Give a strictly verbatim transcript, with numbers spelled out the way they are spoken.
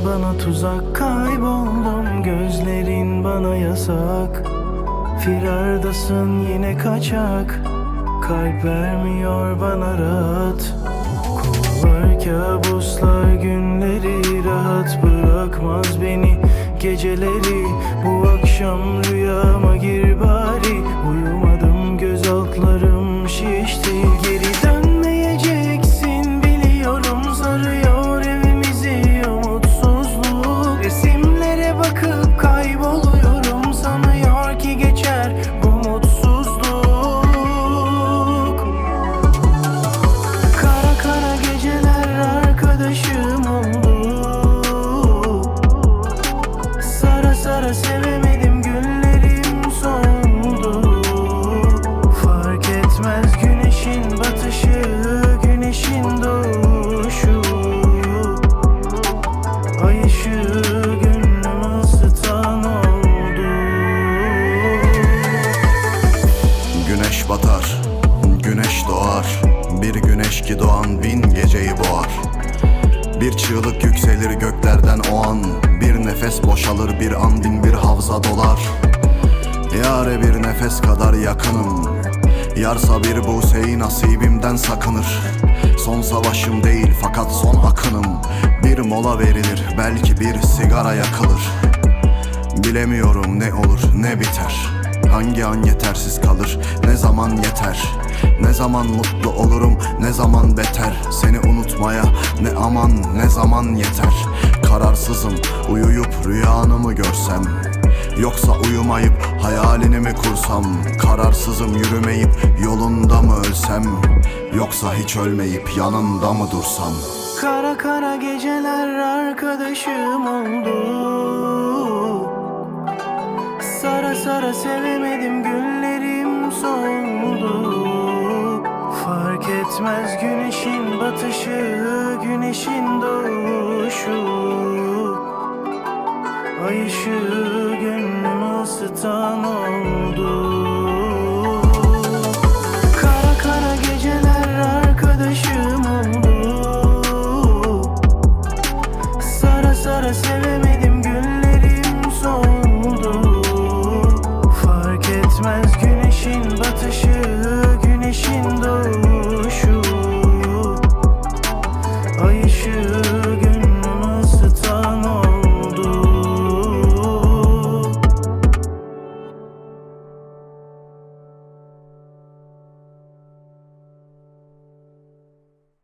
bana tuzak, kayboldum, gözlerin bana yasak. Firardasın yine kaçak, kalp vermiyor bana rahat. Kovalar kabuslar günleri, rahat bırakmaz beni geceleri. Bu akşam rüyama gir bari, uyumadım, göz altlarım şişti. Geri dönmeyeceksin biliyorum, sarıyor evimizi umutsuzluk. Resimlere bakıp kayboluyorum, sanıyor ki geçer bu mutsuzluk. Kara kara geceler arkadaşım oldu, sara sara sevemedim, güllerim soldu. Fark etmez güneşin batışı, güneşin doğuşu. Ay ışığı gönlümü ısıtan oldu. Güneş batar, güneş doğar. Bir güneş ki doğan bin geceyi boğar. Bir çığlık yükselir göklerden o an. Bir nefes boşalır bir an, bin bir havza dolar. Yâre bir nefes kadar yakınım. Yarsa bir Buse'yi nasibimden sakınır. Son savaşım değil fakat son akınım. Bir mola verilir, belki bir sigara yakılır. Bilemiyorum ne olur ne biter, hangi an yetersiz kalır, ne zaman yeter. Ne zaman mutlu olurum, ne zaman beter. Seni unutmaya ne aman ne zaman yeter. Kararsızım, uyuyup rüyanı mı görsem, yoksa uyumayıp hayalini mi kursam. Kararsızım, yürümeyip yolunda mı ölsem, yoksa hiç ölmeyip yanında mı dursam. Kara kara geceler arkadaşım oldu, sara sara sevemedim, güllerim soldu. Fark etmez güneşin batışı, güneşin doğuşu. Ay ışığı gönlümü ısıtan oldu.